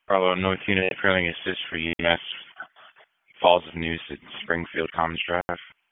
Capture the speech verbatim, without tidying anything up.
Bravo, North Unit trailing assist for U M S Falls of News at Springfield Commons Drive.